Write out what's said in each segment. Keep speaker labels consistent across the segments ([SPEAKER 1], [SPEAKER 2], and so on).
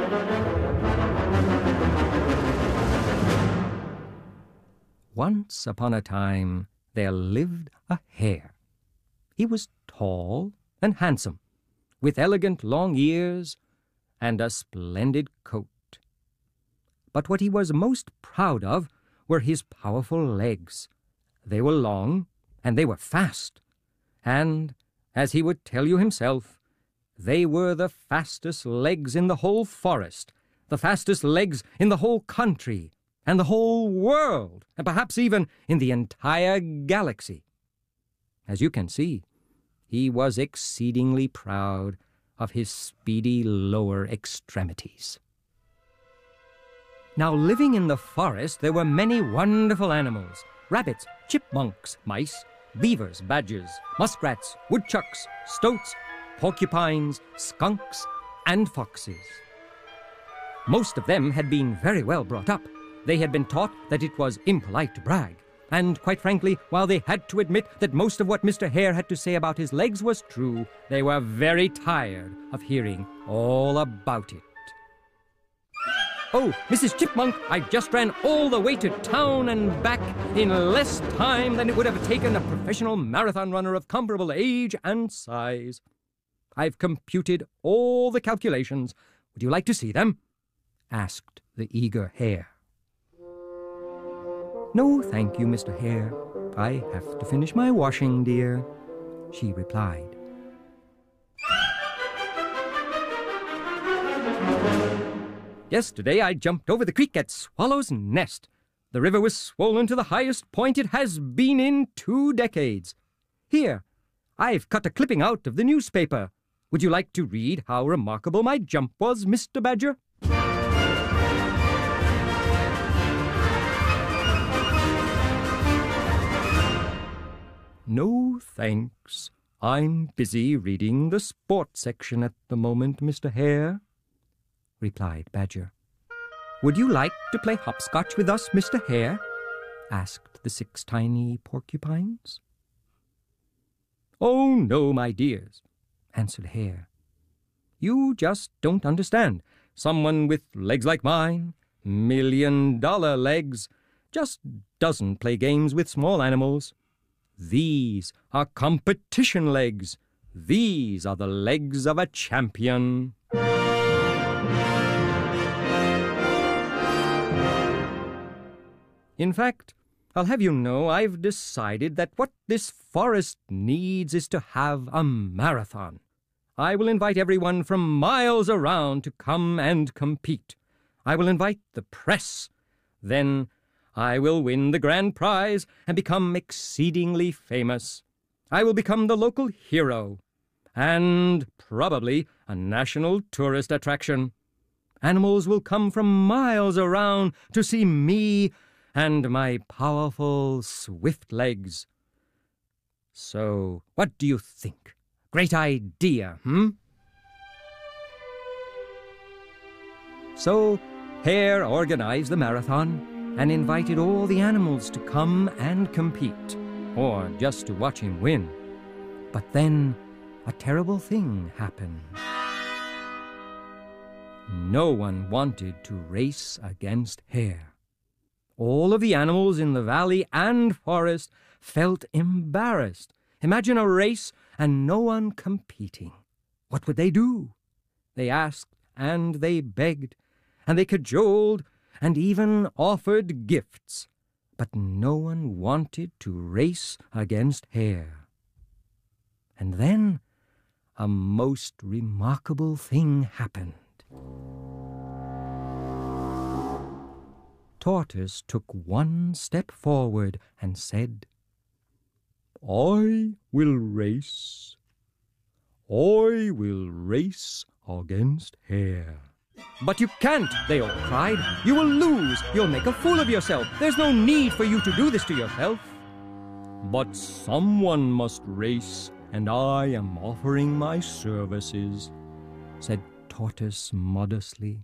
[SPEAKER 1] Once upon a time there lived a hare. He was tall and handsome, with elegant long ears and a splendid coat. But what he was most proud of were his powerful legs. They were long and they were fast, and, as he would tell you himself, they were the fastest legs in the whole forest, the fastest legs in the whole country, and the whole world, and perhaps even in the entire galaxy. As you can see, he was exceedingly proud of his speedy lower extremities. Now, living in the forest, there were many wonderful animals: rabbits, chipmunks, mice, beavers, badgers, muskrats, woodchucks, stoats, porcupines, skunks, and foxes. Most of them had been very well brought up. They had been taught that it was impolite to brag. And, quite frankly, while they had to admit that most of what Mr. Hare had to say about his legs was true, they were very tired of hearing all about it. "Oh, Mrs. Chipmunk, I just ran all the way to town and back in less time than it would have taken a professional marathon runner of comparable age and size. I've computed all the calculations. Would you like to see them?" asked the eager hare. "No, thank you, Mr. Hare. I have to finish my washing, dear," she replied. "Yesterday I jumped over the creek at Swallow's Nest. The river was swollen to the highest point it has been in 2 decades. Here, I've cut a clipping out of the newspaper. Would you like to read how remarkable my jump was, Mr. Badger?" "No, thanks. I'm busy reading the sports section at the moment, Mr. Hare," replied Badger. "Would you like to play hopscotch with us, Mr. Hare?" asked the 6 tiny porcupines. "Oh, no, my dears," answered Hare. "You just don't understand. Someone with legs like mine, $1,000,000 legs, just doesn't play games with small animals. These are competition legs. These are the legs of a champion." In fact, I'll have you know I've decided that what this forest needs is to have a marathon. I will invite everyone from miles around to come and compete. I will invite the press. Then I will win the grand prize and become exceedingly famous. I will become the local hero and probably a national tourist attraction. Animals will come from miles around to see me and my powerful, swift legs. So, what do you think? Great idea, So, Hare organized the marathon and invited all the animals to come and compete, or just to watch him win. But then a terrible thing happened. No one wanted to race against Hare. All of the animals in the valley and forest felt embarrassed. Imagine a race and no one competing. What would they do? They asked and they begged, and they cajoled, and even offered gifts, but no one wanted to race against Hare. And then a most remarkable thing happened. Tortoise took one step forward and said, "I will race. I will race against Hare." "But you can't," they all cried. "You will lose. You'll make a fool of yourself. There's no need for you to do this to yourself." "But someone must race, and I am offering my services," said Tortoise modestly.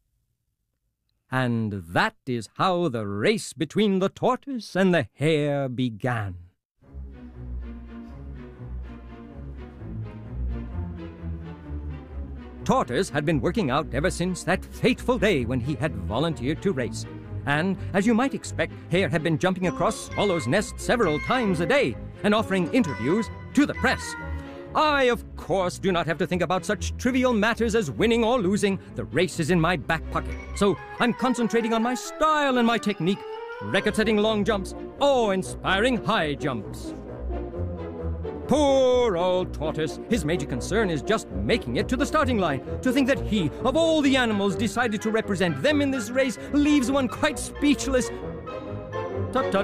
[SPEAKER 1] And that is how the race between the tortoise and the hare began. Tortoise had been working out ever since that fateful day when he had volunteered to race. And, as you might expect, Hare had been jumping across Swallow's Nest several times a day and offering interviews to the press. I, of course, do not have to think about such trivial matters as winning or losing. The race is in my back pocket. So I'm concentrating on my style and my technique, record-setting long jumps, awe-inspiring high jumps. Poor old Tortoise. His major concern is just making it to the starting line. To think that he, of all the animals, decided to represent them in this race leaves one quite speechless. Tut-tut.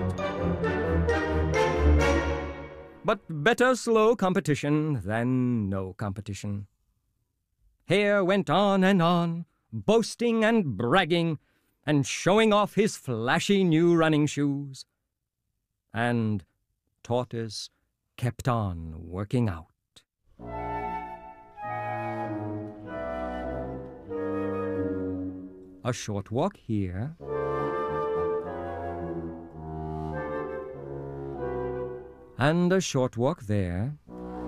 [SPEAKER 1] But better slow competition than no competition. Hare went on, boasting and bragging, and showing off his flashy new running shoes. And Tortoise kept on working out. A short walk here. And a short walk there.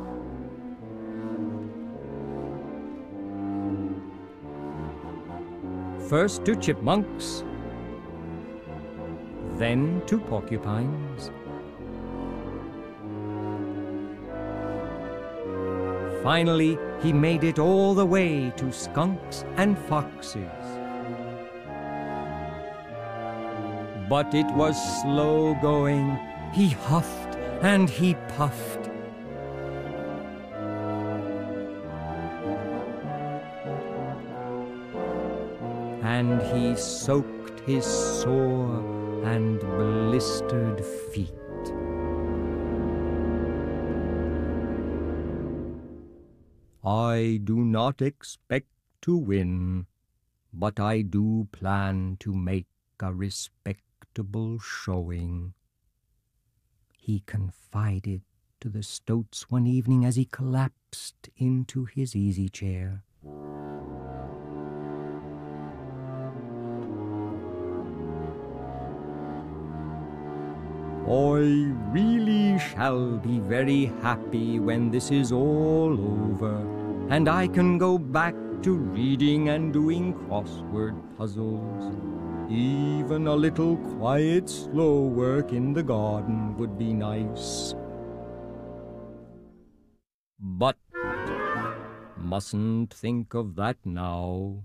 [SPEAKER 1] First to chipmunks, then to porcupines. Finally, he made it all the way to skunks and foxes. But it was slow going. He huffed and he puffed. And he soaked his sore and blistered feet. I do not expect to win, but I do plan to make a respectable showing, he confided to the stoats one evening as he collapsed into his easy chair. I really shall be very happy when this is all over, and I can go back to reading and doing crossword puzzles. Even a little quiet, slow work in the garden would be nice. But mustn't think of that now.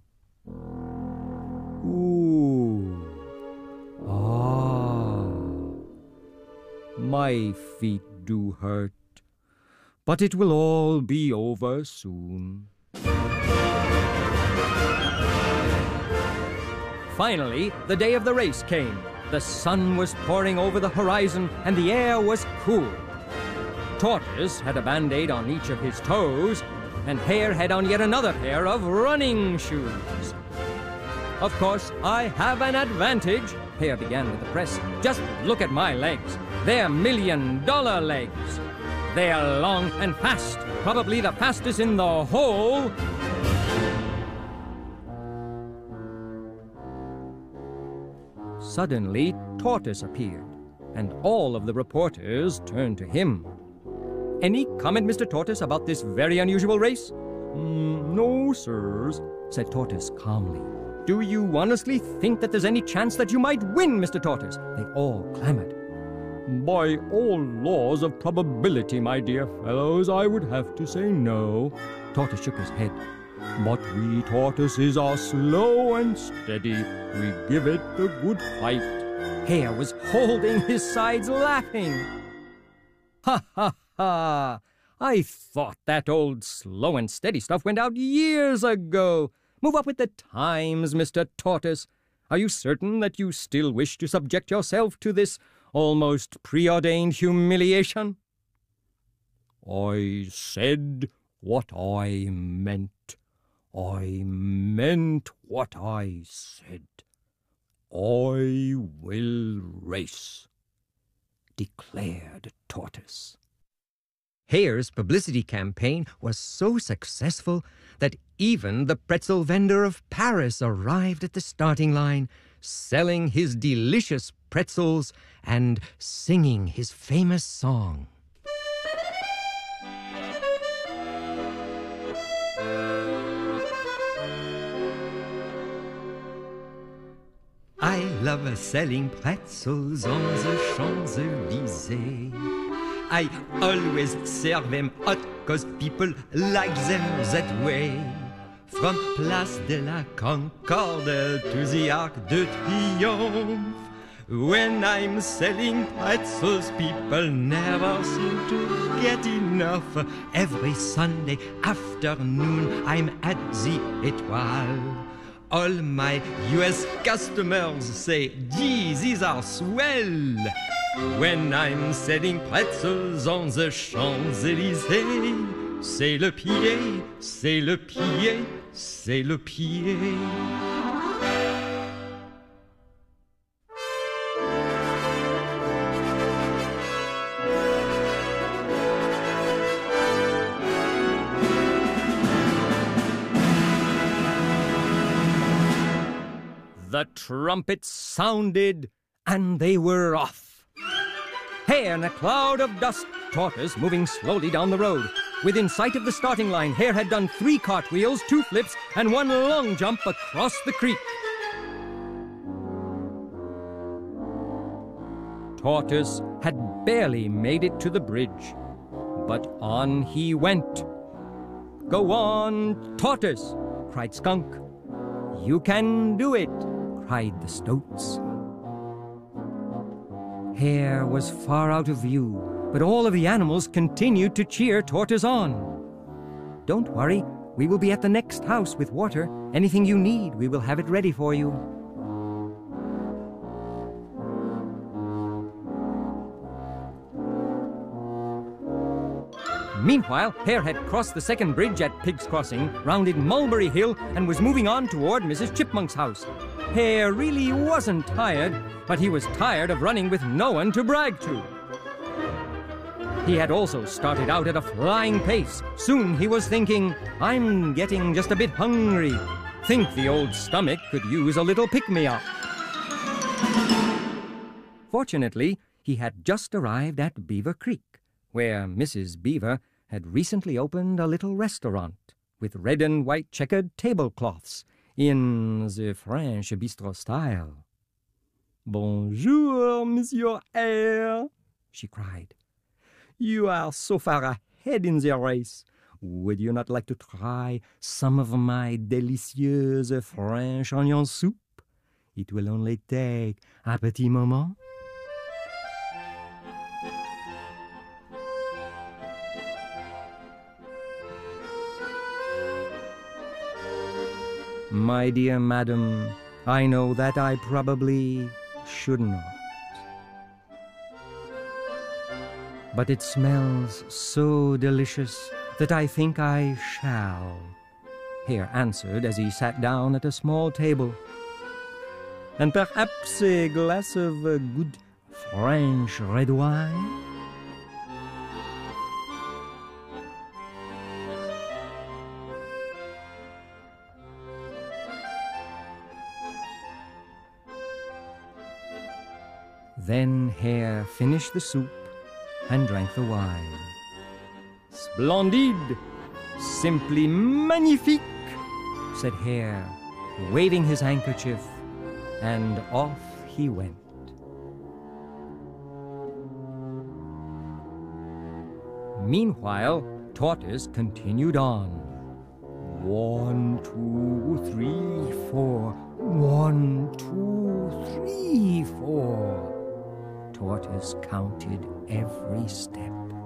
[SPEAKER 1] Ooh. My feet do hurt, but it will all be over soon. Finally, the day of the race came. The sun was pouring over the horizon and the air was cool. Tortoise had a band-aid on each of his toes, and Hare had on yet another pair of running shoes. Of course, I have an advantage, Hare began with the press. Just look at my legs. They're million-dollar legs. They are long and fast, probably the fastest in the whole. Suddenly, Tortoise appeared, and all of the reporters turned to him. Any comment, Mr. Tortoise, about this very unusual race? No, sirs, said Tortoise calmly. Do you honestly think that there's any chance that you might win, Mr. Tortoise? They all clamored. By all laws of probability, my dear fellows, I would have to say no. Tortoise shook his head. But we tortoises are slow and steady. We give it a good fight. Hare was holding his sides laughing. Ha, ha, ha! I thought that old slow and steady stuff went out years ago. Move up with the times, Mr. Tortoise. Are you certain that you still wish to subject yourself to this almost preordained humiliation? I said what I meant. I meant what I said. I will race, declared Tortoise. Hare's publicity campaign was so successful that even the pretzel vendor of Paris arrived at the starting line, selling his delicious pretzels and singing his famous song. love selling pretzels on the Champs-Élysées. I always serve them hot, 'cause people like them that way. From Place de la Concorde to the Arc de Triomphe. When I'm selling pretzels, people never seem to get enough. Every Sunday afternoon, I'm at the Étoile. All my US customers say, gee, these are swell. When I'm selling pretzels on the Champs-Élysées, c'est le pied, c'est le pied, c'est le pied. The trumpet sounded, and they were off. Hare in a cloud of dust, Tortoise moving slowly down the road. Within sight of the starting line, Hare had done 3 cartwheels, 2 flips, and 1 long jump across the creek. Tortoise had barely made it to the bridge, but on he went. "Go on, Tortoise!" cried Skunk. "You can do it!" cried the Stoats. Hare was far out of view, but all of the animals continued to cheer Tortoise on. "Don't worry, we will be at the next house with water. Anything you need, we will have it ready for you." Meanwhile, Hare had crossed the second bridge at Pig's Crossing, rounded Mulberry Hill, and was moving on toward Mrs. Chipmunk's house. Hare really wasn't tired, but he was tired of running with no one to brag to. He had also started out at a flying pace. Soon he was thinking, "I'm getting just a bit hungry. Think the old stomach could use a little pick-me-up." Fortunately, he had just arrived at Beaver Creek, where Mrs. Beaver had recently opened a little restaurant with red and white checkered tablecloths in the French bistro style. "Bonjour, Monsieur Hare," she cried. "You are so far ahead in the race. Would you not like to try some of my delicious French onion soup? It will only take un petit moment." "My dear madam, I know that I probably should not. But it smells so delicious that I think I shall," Hare answered as he sat down at a small table. "And perhaps a glass of good French red wine?" Then Hare finished the soup and drank the wine. "Splendide! Simply magnifique!" said Hare, waving his handkerchief, and off he went. Meanwhile, Tortoise continued on. 1, 2, 3, 4. 1, 2, 3, 4. Tortoise counted every step.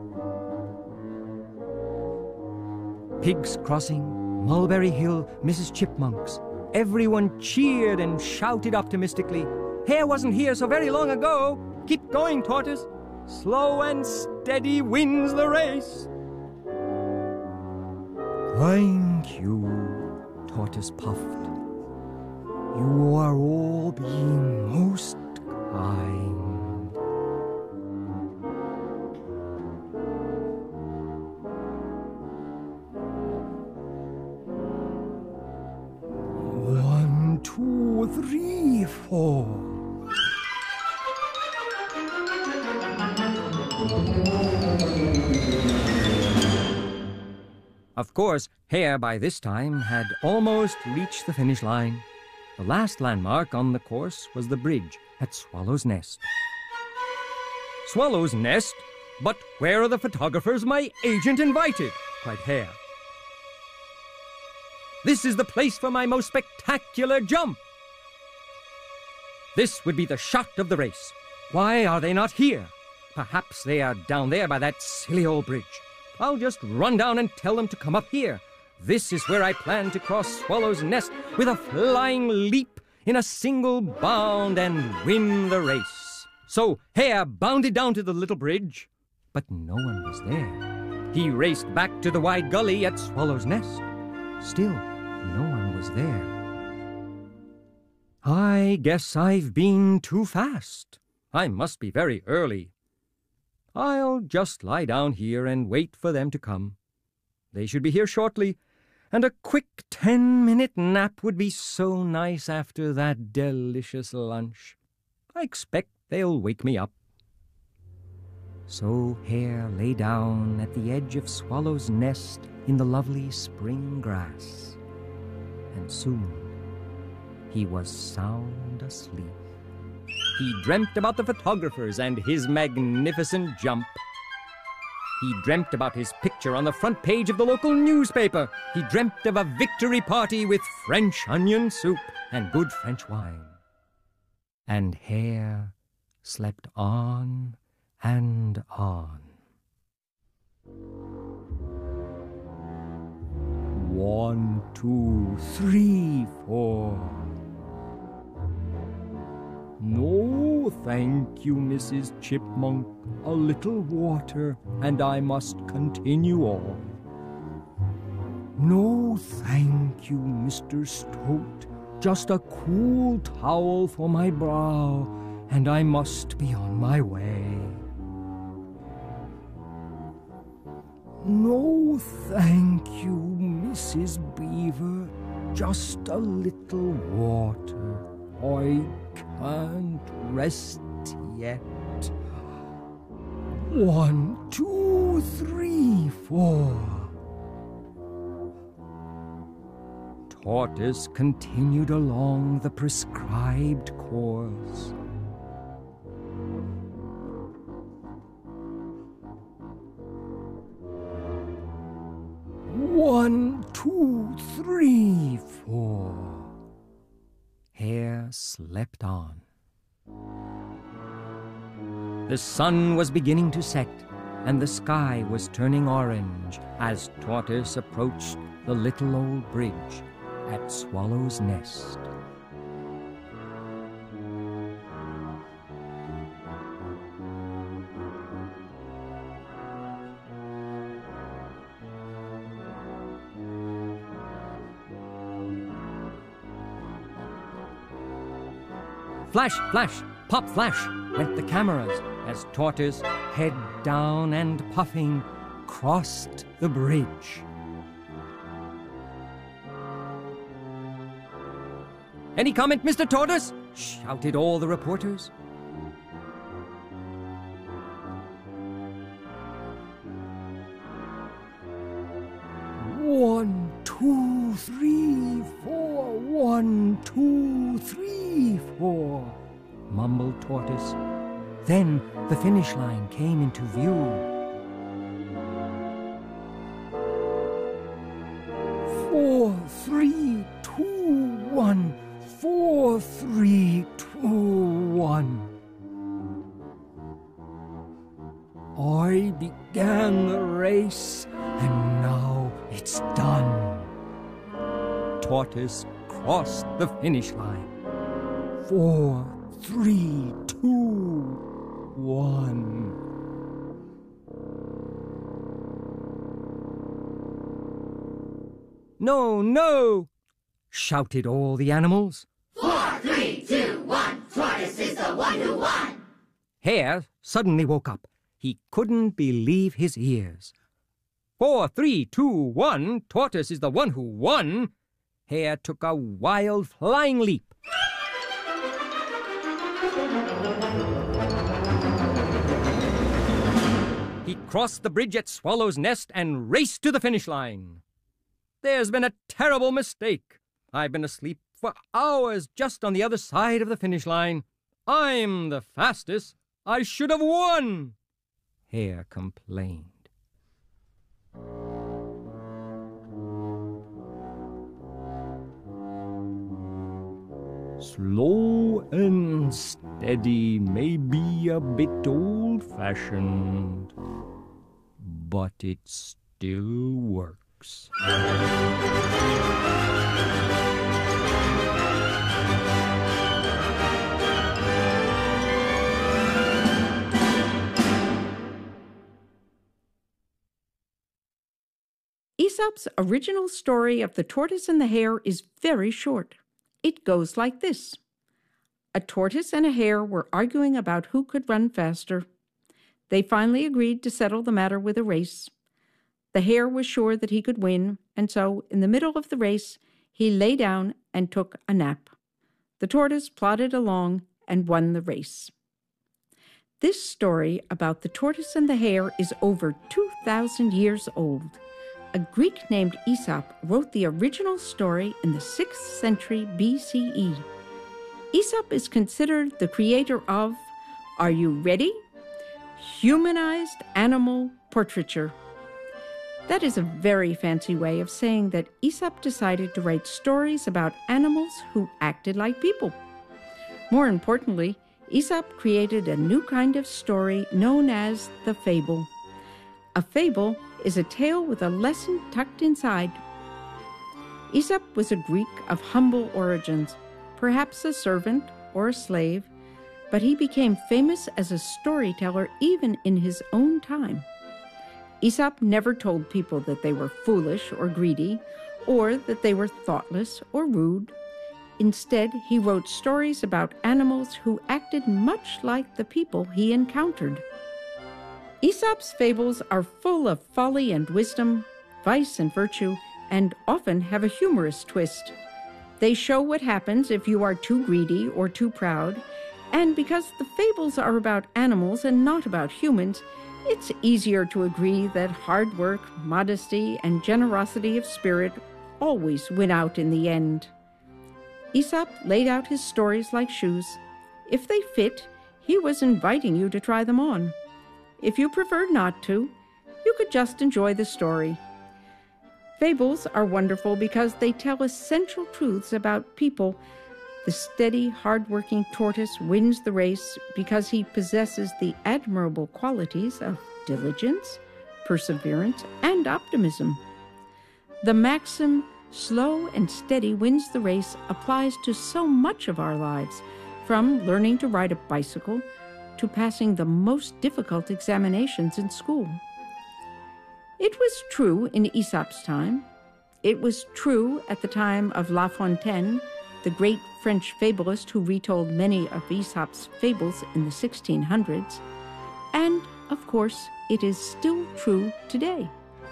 [SPEAKER 1] Pig's Crossing, Mulberry Hill, Mrs. Chipmunk's. Everyone cheered and shouted optimistically. "Hare wasn't here so very long ago. Keep going, Tortoise. Slow and steady wins the race." "Thank you," Tortoise puffed. "You are all being most kind." "1, 2, 3, 4. Of course, Hare by this time had almost reached the finish line. The last landmark on the course was the bridge at Swallow's Nest. Swallow's Nest? But where are the photographers my agent invited? Cried Hare. This is the place for my most spectacular jump. This would be the shot of the race. Why are they not here? Perhaps they are down there by that silly old bridge. I'll just run down and tell them to come up here. This is where I plan to cross Swallow's Nest with a flying leap in a single bound and win the race. So Hare bounded down to the little bridge, but no one was there. He raced back to the wide gully at Swallow's Nest. Still, no one was there. I guess I've been too fast. I must be very early. I'll just lie down here and wait for them to come. They should be here shortly, and a quick 10-minute nap would be so nice after that delicious lunch. I expect they'll wake me up. So Hare lay down at the edge of Swallow's Nest in the lovely spring grass, and soon he was sound asleep. He dreamt about the photographers and his magnificent jump. He dreamt about his picture on the front page of the local newspaper. He dreamt of a victory party with French onion soup and good French wine. And Hare slept on and on. 1, 2, 3, 4. No, thank you, Mrs. Chipmunk. A little water, and I must continue on. No, thank you, Mr. Stoat. Just a cool towel for my brow, and I must be on my way. No, thank you, Mrs. Beaver. Just a little water. I can't rest yet. 1, 2, 3, 4. Tortoise continued along the prescribed course. One, 2, 3, 4. Hare slept on. The sun was beginning to set, and the sky was turning orange as Tortoise approached the little old bridge at Swallow's Nest. Flash, flash, pop, flash went the cameras as Tortoise, head down and puffing, crossed the bridge. Any comment, Mr. Tortoise? Shouted all the reporters. One, 2, 3, 4. 1, 2, 3, 4. Mumbled Tortoise. Then the finish line came into view. 4, 3, 2, 1. 4, 3, 2, 1. I began the race, and now it's done. Tortoise crossed the finish line. 4, 3, 2, 1. No, no! Shouted all the animals.
[SPEAKER 2] 4, 3, 2, 1. Tortoise is the one who won.
[SPEAKER 1] Hare suddenly woke up. He couldn't believe his ears. 4, 3, 2, 1. Tortoise is the one who won. Hare took a wild flying leap. He crossed the bridge at Swallow's Nest and raced to the finish line. There's been a terrible mistake. I've been asleep for hours just on the other side of the finish line. I'm the fastest. I should have won, Hare complained. Slow and steady may be a bit old-fashioned, but it still works.
[SPEAKER 3] Aesop's original story of the tortoise and the hare is very short. It goes like this. A tortoise and a hare were arguing about who could run faster. They finally agreed to settle the matter with a race. The hare was sure that he could win, and so, in the middle of the race, he lay down and took a nap. The tortoise plodded along and won the race. This story about the tortoise and the hare is over 2,000 years old. A Greek named Aesop wrote the original story in the 6th century BCE. Aesop is considered the creator of, are you ready? Humanized animal portraiture. That is a very fancy way of saying that Aesop decided to write stories about animals who acted like people. More importantly, Aesop created a new kind of story known as the fable. A fable is a tale with a lesson tucked inside. Aesop was a Greek of humble origins, perhaps a servant or a slave, but he became famous as a storyteller even in his own time. Aesop never told people that they were foolish or greedy, or that they were thoughtless or rude. Instead, he wrote stories about animals who acted much like the people he encountered. Aesop's fables are full of folly and wisdom, vice and virtue, and often have a humorous twist. They show what happens if you are too greedy or too proud, and because the fables are about animals and not about humans, it's easier to agree that hard work, modesty, and generosity of spirit always win out in the end. Aesop laid out his stories like shoes. If they fit, he was inviting you to try them on. If you preferred not to, you could just enjoy the story. Fables are wonderful because they tell essential truths about people. The steady, hard-working tortoise wins the race because he possesses the admirable qualities of diligence, perseverance, and optimism. The maxim, slow and steady wins the race, applies to so much of our lives, from learning to ride a bicycle to passing the most difficult examinations in school. It was true in Aesop's time. It was true at the time of La Fontaine, the great French fabulist who retold many of Aesop's fables in the 1600s. And, of course, it is still true today.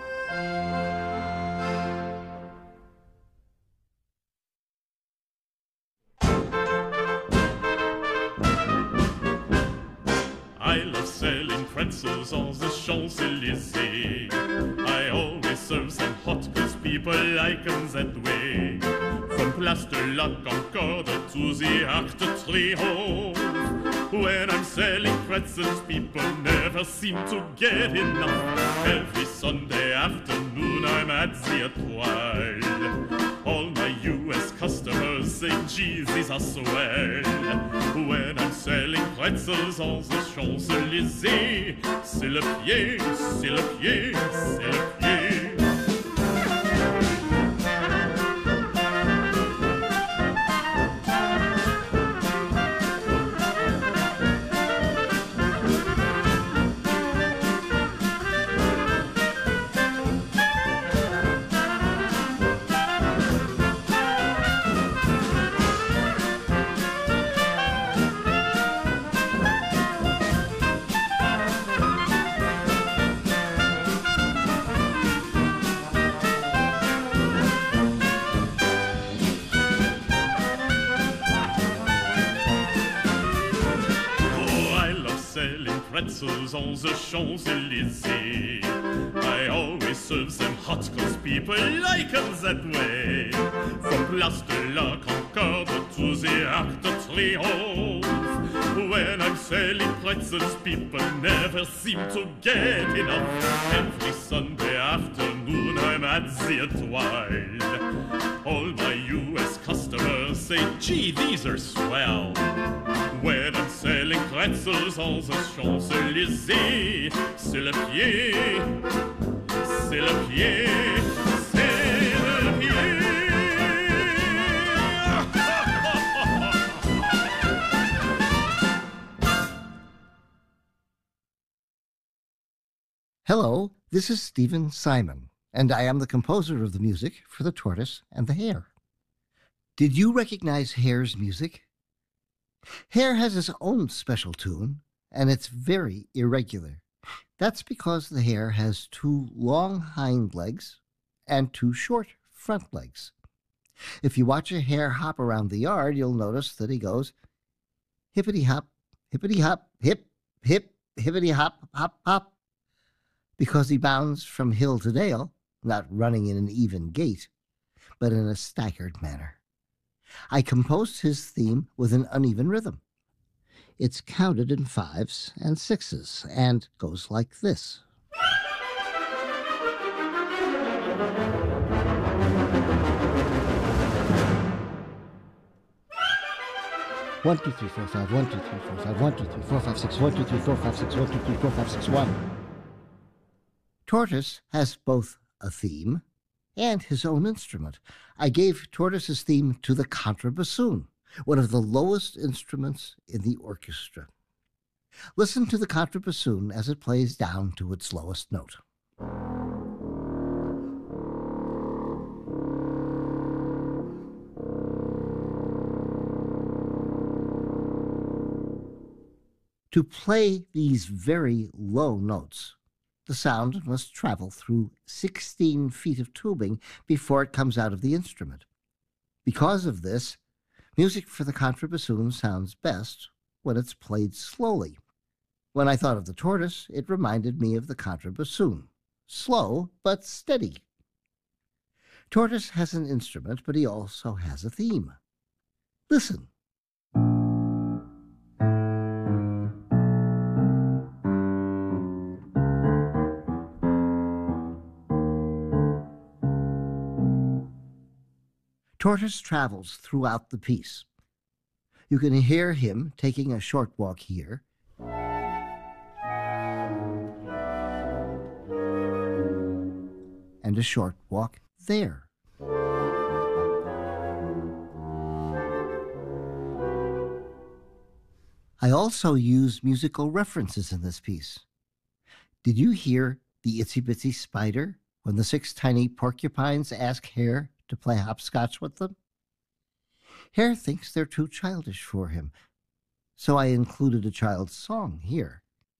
[SPEAKER 4] I love selling pretzels on the Champs-Élysées. I always serve them hot cause people like them that way. From Place de la Concorde to the Arc de Triomphe. When I'm selling pretzels, people never seem to get enough. Every Sunday afternoon I'm at the Étoile. All my US customers say, geez, these are swell. When I'm selling pretzels on the Champs-Élysées, c'est le pied, c'est le pied, c'est le pied. Pretzels on the Champs-Élysées. I always serve them hot cause people like them that way. From Place de la Concorde corde to the Arc de Triomphe. When I'm selling pretzels, people never seem to get enough. Every Sunday afternoon, I'm at the Étoile. All my U.S. customers say, gee, these are swell. When I'm selling pretzels on the Champs-Élysées, c'est le pied, c'est le pied, c'est le pied.
[SPEAKER 5] Hello, this is Stephen Simon, and I am the composer of the music for The Tortoise and the Hare. Did you recognize Hare's music? Hare has his own special tune, and it's very irregular. That's because the hare has 2 long hind legs and 2 short front legs. If you watch a hare hop around the yard, you'll notice that he goes hippity-hop, hippity-hop, hip, hip, hippity-hop, hop, hop, because he bounds from hill to dale, not running in an even gait, but in a staggered manner. I composed his theme with an uneven rhythm. It's counted in 5s and 6s and goes like this. 1, 2, 3, 4, 5, 1, 2, 3, 4, 5, 1, 2, 3, 4, 5, 6, 1, 2, 3, 4, 5, 6, 1, 2, 3, 4, 5, 6, 1. Tortoise has both a theme and his own instrument. I gave Tortoise's theme to the contrabassoon, one of the lowest instruments in the orchestra. Listen to the contrabassoon as it plays down to its lowest note. To play these very low notes, the sound must travel through 16 feet of tubing before it comes out of the instrument. Because of this, music for the contrabassoon sounds best when it's played slowly. When I thought of the tortoise, it reminded me of the contrabassoon. Slow, but steady. Tortoise has an instrument, but he also has a theme. Listen. Tortoise travels throughout the piece. You can hear him taking a short walk here, and a short walk there. I also use musical references in this piece. Did you hear the Itsy Bitsy Spider when the 6 tiny porcupines ask Hare to play hopscotch with them? Hare thinks they're too childish for him, so I included a child's song here.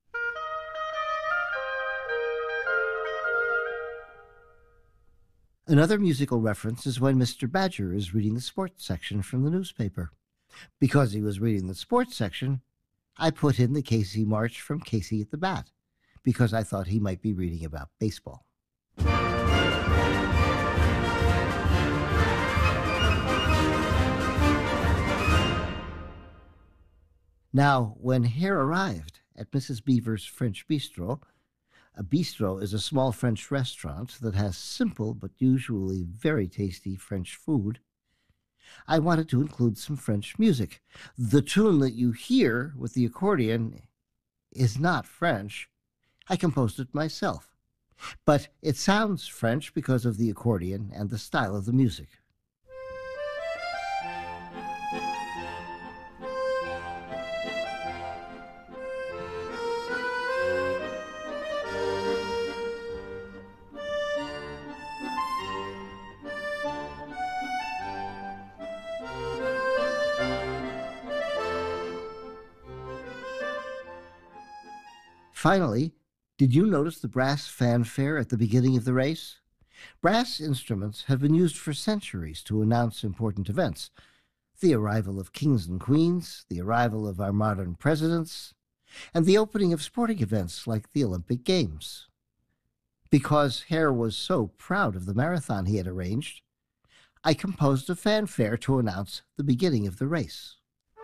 [SPEAKER 5] Another musical reference is when Mr. Badger is reading the sports section from the newspaper. Because he was reading the sports section, I put in the Casey March from Casey at the Bat, because I thought he might be reading about baseball. Now, when Hare arrived at Mrs. Beaver's French Bistro, a bistro is a small French restaurant that has simple but usually very tasty French food, I wanted to include some French music. The tune that you hear with the accordion is not French. I composed it myself, but it sounds French because of the accordion and the style of the music. Finally, did you notice the brass fanfare at the beginning of the race? Brass instruments have been used for centuries to announce important events. The arrival of kings and queens, the arrival of our modern presidents, and the opening of sporting events like the Olympic Games. Because Hare was so proud of the marathon he had arranged, I composed a fanfare to announce the beginning of the race.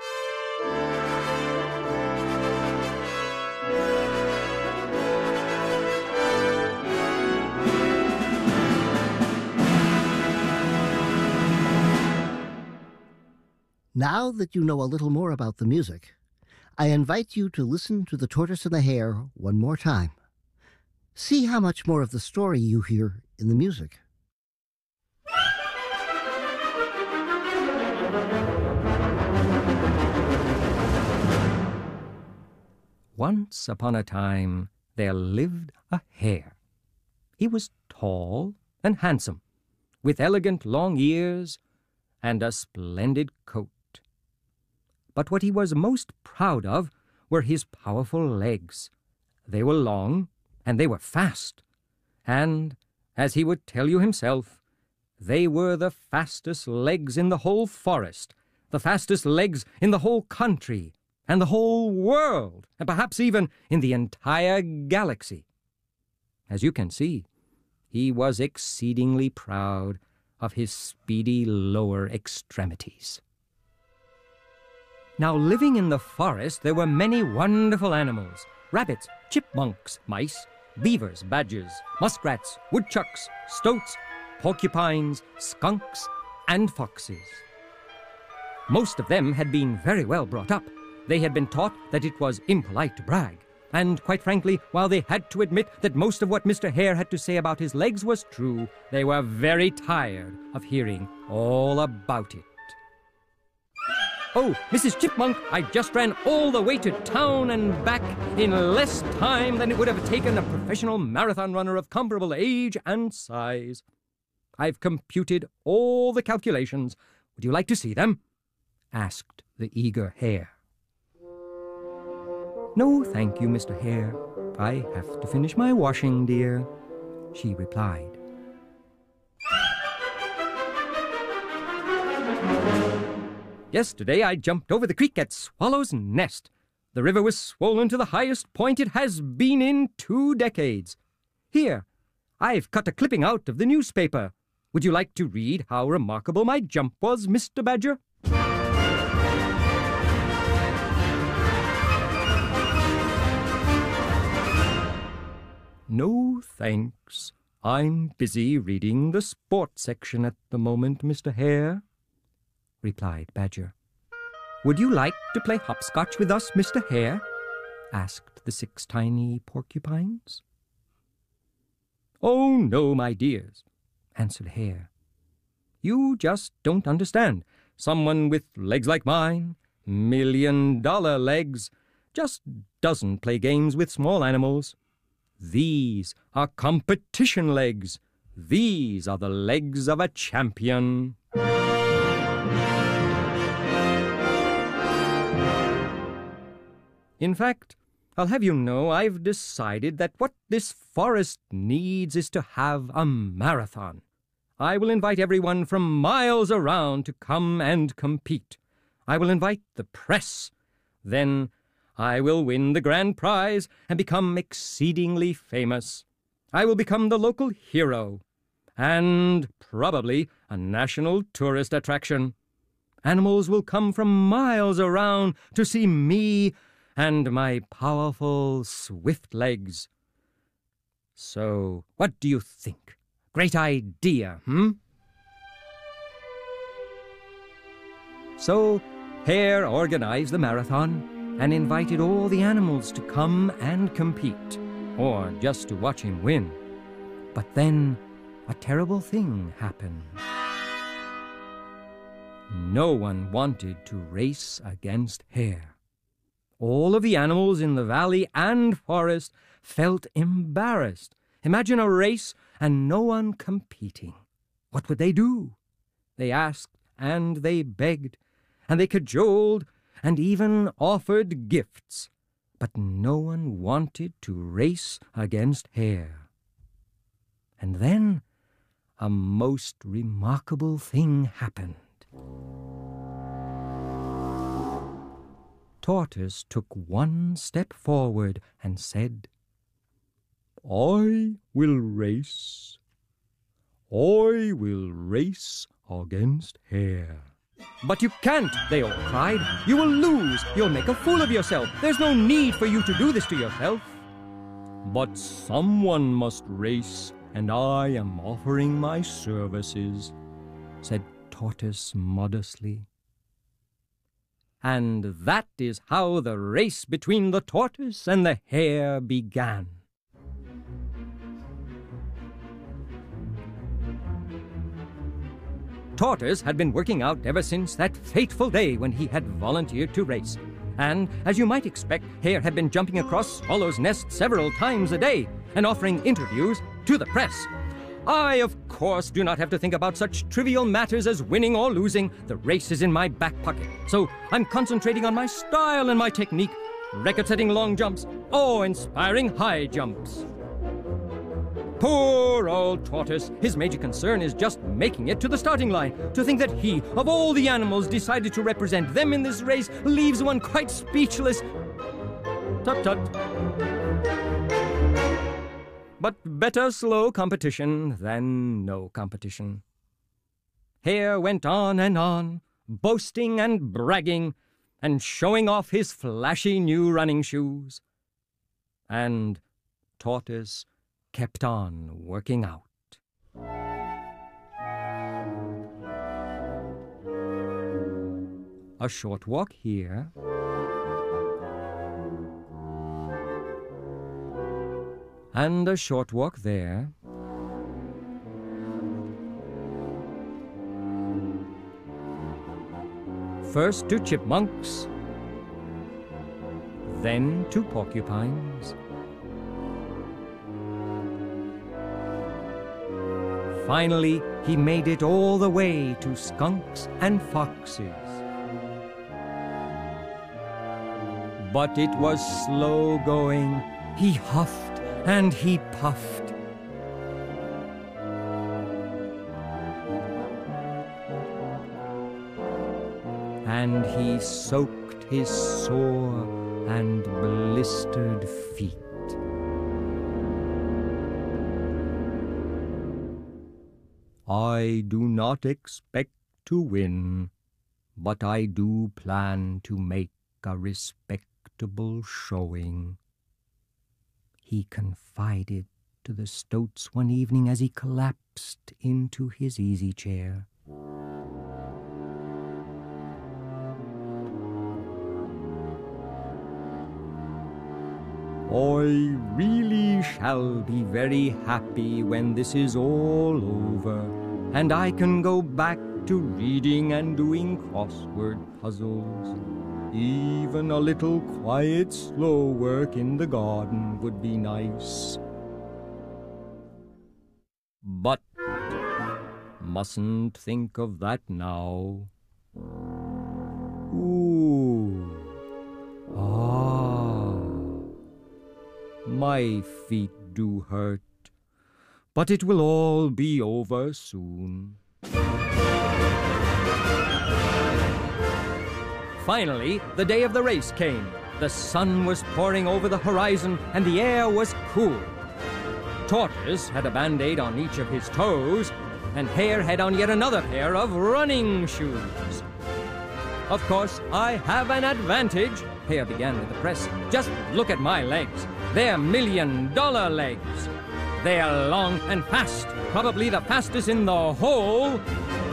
[SPEAKER 5] Now that you know a little more about the music, I invite you to listen to The Tortoise and the Hare one more time. See how much more of the story you hear in the music.
[SPEAKER 1] Once upon a time, there lived a hare. He was tall and handsome, with elegant long ears and a splendid coat. But what he was most proud of were his powerful legs. They were long, and they were fast, and, as he would tell you himself, they were the fastest legs in the whole forest, the fastest legs in the whole country, and the whole world, and perhaps even in the entire galaxy. As you can see, he was exceedingly proud of his speedy lower extremities. Now, living in the forest, there were many wonderful animals: rabbits, chipmunks, mice, beavers, badgers, muskrats, woodchucks, stoats, porcupines, skunks, and foxes. Most of them had been very well brought up. They had been taught that it was impolite to brag. And, quite frankly, while they had to admit that most of what Mr. Hare had to say about his legs was true, they were very tired of hearing all about it. "Oh, Mrs. Chipmunk, I just ran all the way to town and back in less time than it would have taken a professional marathon runner of comparable age and size. I've computed all the calculations. Would you like to see them?" asked the eager hare. "No, thank you, Mr. Hare. I have to finish my washing, dear," she replied. "Yesterday I jumped over the creek at Swallow's Nest. The river was swollen to the highest point it has been in 2 decades. Here, I've cut a clipping out of the newspaper. Would you like to read how remarkable my jump was, Mr. Badger?" "No, thanks. I'm busy reading the sports section at the moment, Mr. Hare," replied Badger. "Would you like to play hopscotch with us, Mr. Hare?" asked the 6 tiny porcupines. "Oh, no, my dears," answered Hare. "You just don't understand. Someone with legs like mine, $1,000,000 legs, just doesn't play games with small animals. These are competition legs. These are the legs of a champion." In fact, I'll have you know I've decided that what this forest needs is to have a marathon. I will invite everyone from miles around to come and compete. I will invite the press. Then I will win the grand prize and become exceedingly famous. I will become the local hero and probably a national tourist attraction. Animals will come from miles around to see me and my powerful, swift legs. So, what do you think? Great idea, So, Hare organized the marathon and invited all the animals to come and compete, or just to watch him win. But then a terrible thing happened. No one wanted to race against Hare. All of the animals in the valley and forest felt embarrassed. Imagine a race and no one competing. What would they do? They asked and they begged, and they cajoled, and even offered gifts, but no one wanted to race against Hare. And then a most remarkable thing happened. Tortoise took one step forward and said, "I will race. I will race against Hare. "But you can't," they all cried. "You will lose. You'll make a fool of yourself. There's no need for you to do this to yourself." "But someone must race, and I am offering my services," said Tortoise modestly. And that is how the race between the tortoise and the hare began. Tortoise had been working out ever since that fateful day when he had volunteered to race. And, as you might expect, Hare had been jumping across Swallow's nest several times a day and offering interviews to the press. I, of course, do not have to think about such trivial matters as winning or losing. The race is in my back pocket. So I'm concentrating on my style and my technique, record-setting long jumps, or inspiring high jumps. Poor old Tortoise. His major concern is just making it to the starting line. To think that he, of all the animals, decided to represent them in this race leaves one quite speechless. Tut-tut. But better slow competition than no competition. Hare went on, boasting and bragging, and showing off his flashy new running shoes. And Tortoise kept on working out. A short walk here. And a short walk there. First to chipmunks, then to porcupines. Finally, he made it all the way to skunks and foxes. But it was slow going. He huffed and he puffed. And he soaked his sore and blistered feet. I do not expect to win, but I do plan to make a respectable showing, he confided to the stoats one evening as he collapsed into his easy chair. I really shall be very happy when this is all over, and I can go back to reading and doing crossword puzzles. Even a little quiet, slow work in the garden would be nice. But mustn't think of that now. Ooh. Ah. My feet do hurt, but it will all be over soon. Finally, the day of the race came. The sun was pouring over the horizon, and the air was cool. Tortoise had a band-aid on each of his toes, and Hare had on yet another pair of running shoes. Of course, I have an advantage, Hare began with the press. Just look at my legs. They're $1,000,000 legs. They are long and fast, probably the fastest in the whole...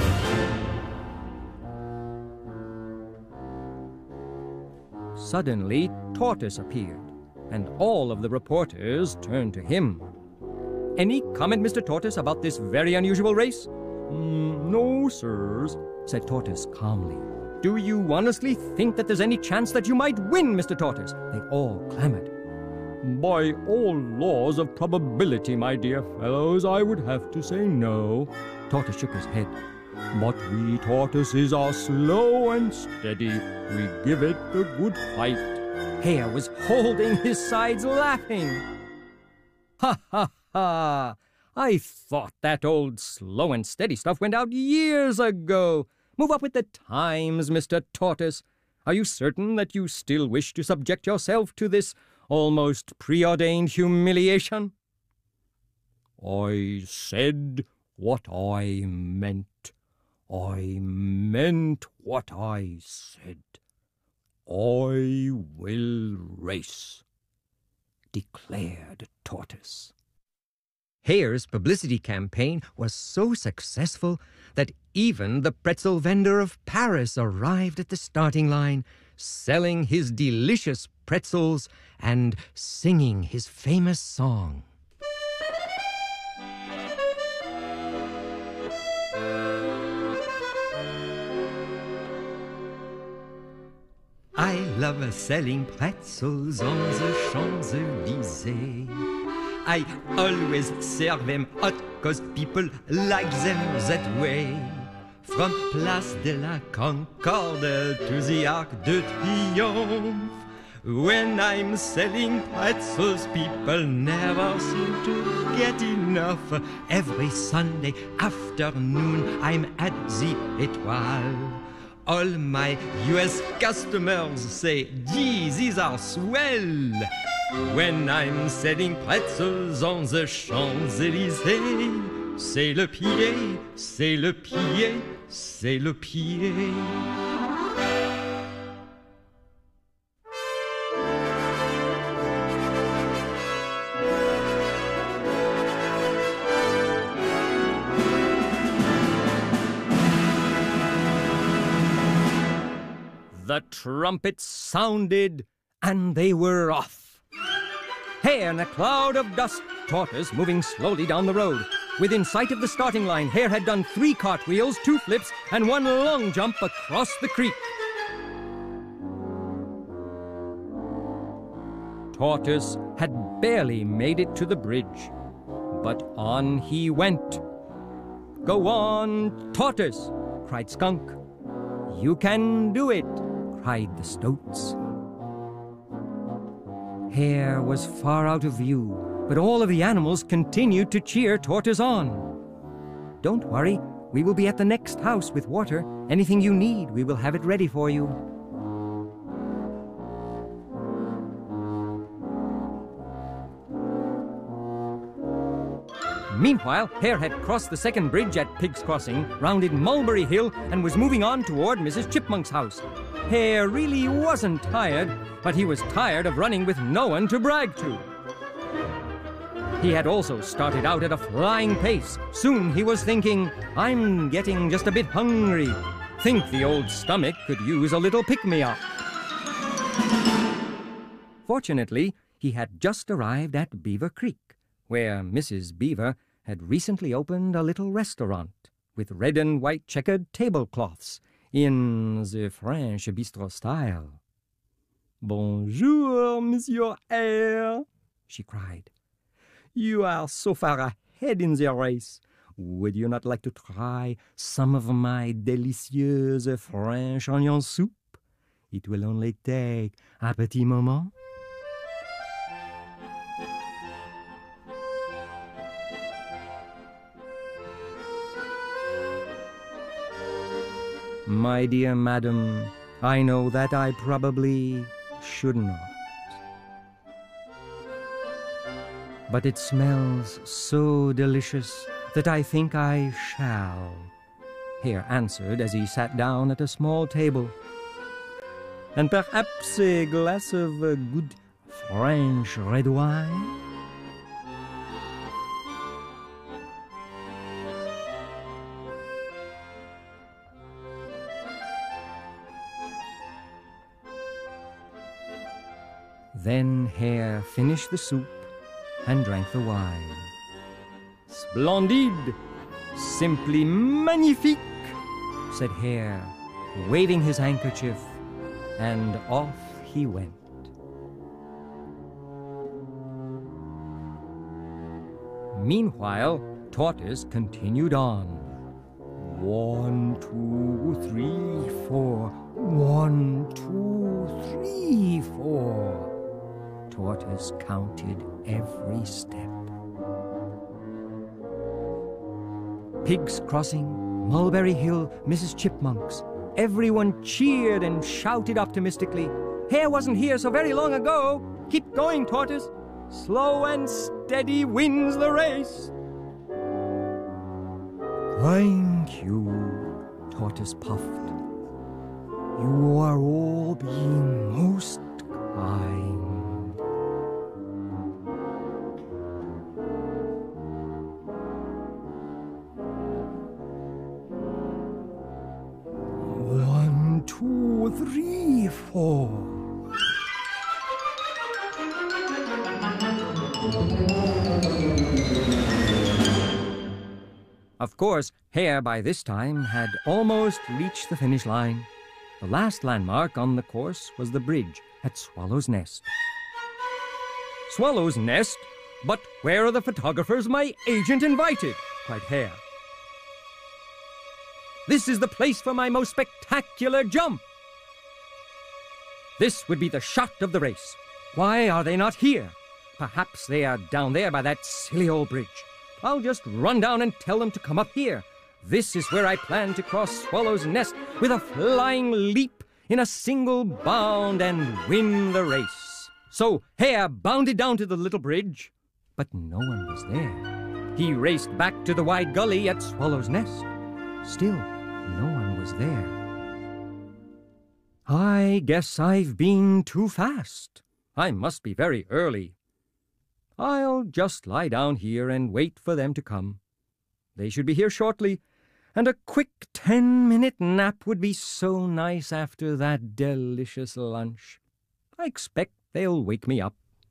[SPEAKER 1] Suddenly, Tortoise appeared, and all of the reporters turned to him. Any comment, Mr. Tortoise, about this very unusual race? No, sirs, said Tortoise calmly. Do you honestly think that there's any chance that you might win, Mr. Tortoise? They all clamored. By all laws of probability, my dear fellows, I would have to say no. Tortoise shook his head. But we tortoises are slow and steady. We give it a good fight. Hare was holding his sides laughing. Ha, ha, ha! I thought that old slow and steady stuff went out years ago. Move up with the times, Mr. Tortoise. Are you certain that you still wish to subject yourself to this almost preordained humiliation? I said what I meant. I meant what I said. I will race, declared Tortoise. Hare's publicity campaign was so successful that even the pretzel vendor of Paris arrived at the starting line, selling his delicious pretzels and singing his famous song. I love selling pretzels on the Champs-Élysées. I always serve them hot 'cause people like them that way. From Place de la Concorde to the Arc de Triomphe. When I'm selling pretzels, people never seem to get enough. Every Sunday afternoon, I'm at the Étoile. All my US customers say, gee, these are swell. When I'm selling pretzels on the Champs-Élysées, c'est le pied, c'est le pied, c'est le pied. The trumpets sounded, and they were off. Hare in a cloud of dust, Tortoise moving slowly down the road. Within sight of the starting line, Hare had done 3 cartwheels, 2 flips, and 1 long jump across the creek. Tortoise had barely made it to the bridge, but on he went. Go on, Tortoise, cried Skunk. You can do it, cried the Stoats. Hare was far out of view, but all of the animals continued to cheer Tortoise on. Don't worry, we will be at the next house with water. Anything you need, we will have it ready for you. Meanwhile, Hare had crossed the second bridge at Pig's Crossing, rounded Mulberry Hill, and was moving on toward Mrs. Chipmunk's house. Hare really wasn't tired, but he was tired of running with no one to brag to. He had also started out at a flying pace. Soon he was thinking, I'm getting just a bit hungry. Think the old stomach could use a little pick-me-up. Fortunately, he had just arrived at Beaver Creek, where Mrs. Beaver had recently opened a little restaurant with red and white checkered tablecloths in the French bistro style. Bonjour, Monsieur Hare, she cried. You are so far ahead in the race. Would you not like to try some of my delicious French onion soup? It will only take un petit moment. My dear madam, I know that I probably should not. But it smells so delicious that I think I shall, Hare answered as he sat down at a small table. And perhaps a glass of good French red wine? Then Hare finished the soup and drank the wine. Splendide! Simply magnifique! Said Hare, waving his handkerchief, and off he went. Meanwhile, Tortoise continued on. 1, 2, 3, 4. 1, 2, 3, 4. Tortoise counted every step. Pig's Crossing, Mulberry Hill, Mrs. Chipmunk's. Everyone cheered and shouted optimistically. Hare wasn't here so very long ago. Keep going, Tortoise. Slow and steady wins the race. Thank you, Tortoise puffed. "You are all being most kind." "1, 2, 3, 4. Of course, Hare by this time had almost reached the finish line. The last landmark on the course was the bridge at Swallow's Nest. "Swallow's Nest? But where are the photographers my agent invited?" cried Hare. "This is the place for my most spectacular jump. This would be the shot of the race. Why are they not here? Perhaps they are down there by that silly old bridge. I'll just run down and tell them to come up here. This is where I plan to cross Swallow's Nest with a flying leap in a single bound and win the race." So Hare bounded down to the little bridge, but no one was there. He raced back to the wide gully at Swallow's Nest. Still, no one was there. "I guess I've been too fast. I must be very early. I'll just lie down here and wait for them to come. They should be here shortly, and a quick 10-minute nap would be so nice after that delicious lunch. I expect they'll wake me up."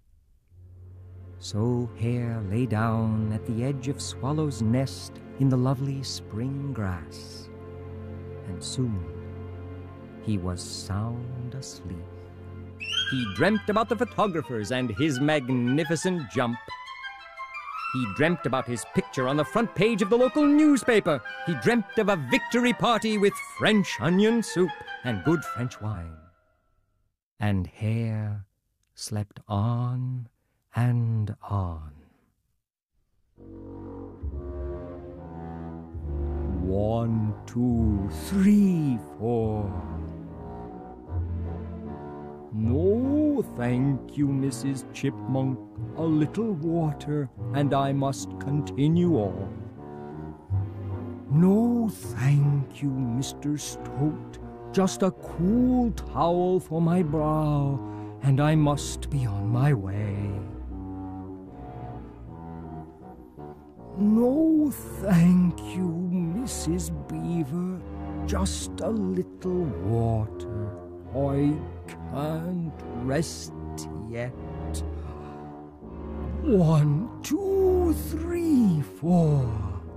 [SPEAKER 1] So Hare lay down at the edge of Swallow's Nest in the lovely spring grass, and soon he was sound asleep. He dreamt about the photographers and his magnificent jump. He dreamt about his picture on the front page of the local newspaper. He dreamt of a victory party with French onion soup and good French wine. And Hare slept on and on. 1, 2, 3, 4. "No, thank you, Mrs. Chipmunk. A little water, and I must continue on." "No, thank you, Mr. Stoat. Just a cool towel for my brow, and I must be on my way." "No, thank you, Mrs. Beaver. Just a little water. I can't rest yet. 1, 2, 3, 4.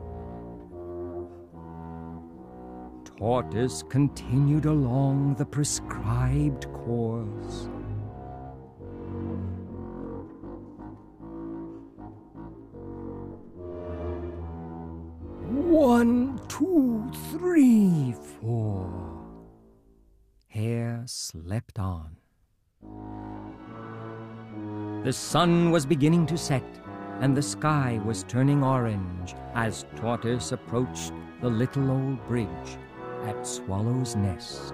[SPEAKER 1] Tortoise continued along the prescribed course. "1, 2, 3, 4. Hare slept on. The sun was beginning to set, and the sky was turning orange as Tortoise approached the little old bridge at Swallow's Nest.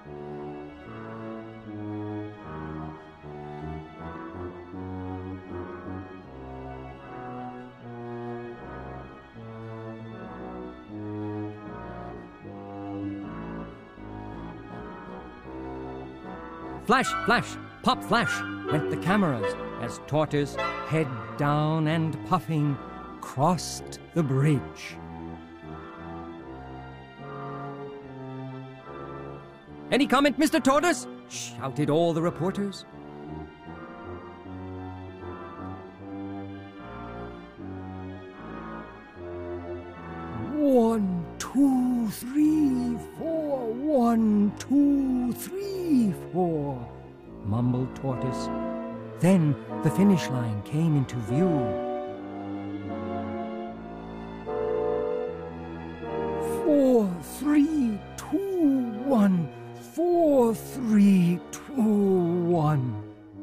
[SPEAKER 1] Flash, flash, pop, flash went the cameras as Tortoise, head down and puffing, crossed the bridge. "Any comment, Mr. Tortoise?" shouted all the reporters. "1, 2, 3, 4. 1, 2, 3, 4. Mumbled Tortoise. Then the finish line came into view. 4, 3, 2, 1. 4, 3, 2, 1.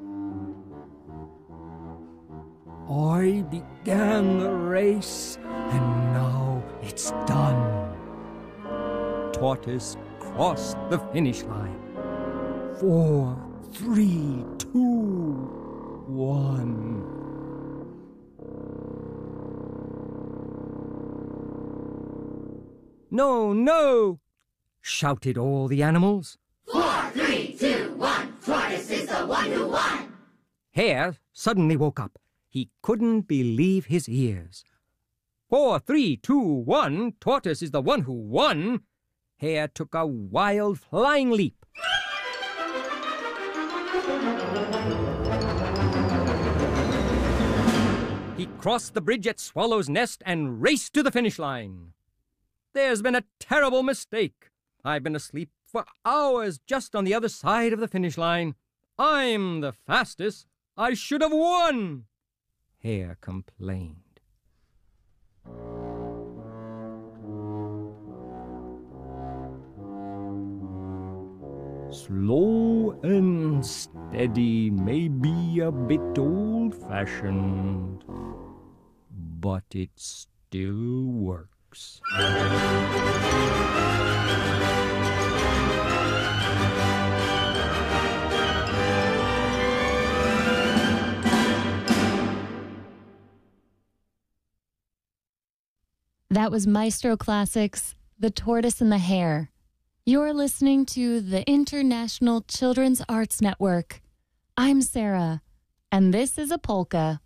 [SPEAKER 1] I began the race, and now it's done. Tortoise crossed the finish line. 4, 3, 2, 1. No, no! shouted all the animals.
[SPEAKER 2] 4, 3, 2, 1. Tortoise is the one who won.
[SPEAKER 1] Hare suddenly woke up. He couldn't believe his ears. 4, 3, 2, 1. Tortoise is the one who won. Hare took a wild flying leap. He crossed the bridge at Swallow's Nest and raced to the finish line. There's been a terrible mistake. I've been asleep for hours just on the other side of the finish line. I'm the fastest. I should have won, Hare complained. Slow and steady may be a bit old-fashioned, but it still works.
[SPEAKER 6] That was Maestro Classics, The Tortoise and the Hare. You're listening to the International Children's Arts Network. I'm Sarah, and this is a polka.